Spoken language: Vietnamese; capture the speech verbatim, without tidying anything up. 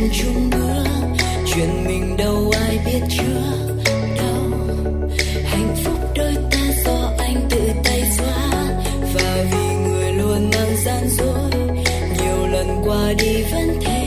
chung bước, chuyện mình đâu ai biết trước đâu. Hạnh phúc đôi ta do anh tự tay xóa, và vì người luôn mang gian dối, nhiều lần qua đi vẫn thế.